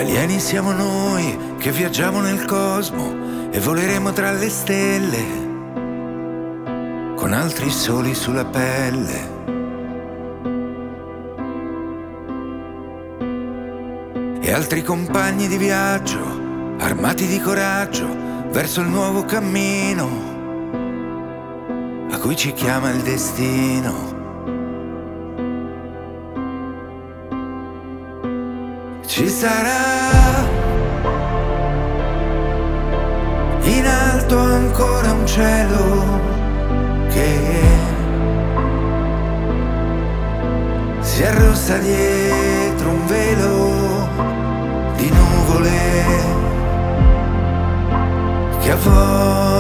alieni siamo noi che viaggiamo nel cosmo e voleremo tra le stelle con altri soli sulla pelle. E altri compagni di viaggio, armati di coraggio, verso il nuovo cammino a cui ci chiama il destino. Ci sarà in alto ancora un cielo che si arrossa dietro un velo di nuvole che avvolgono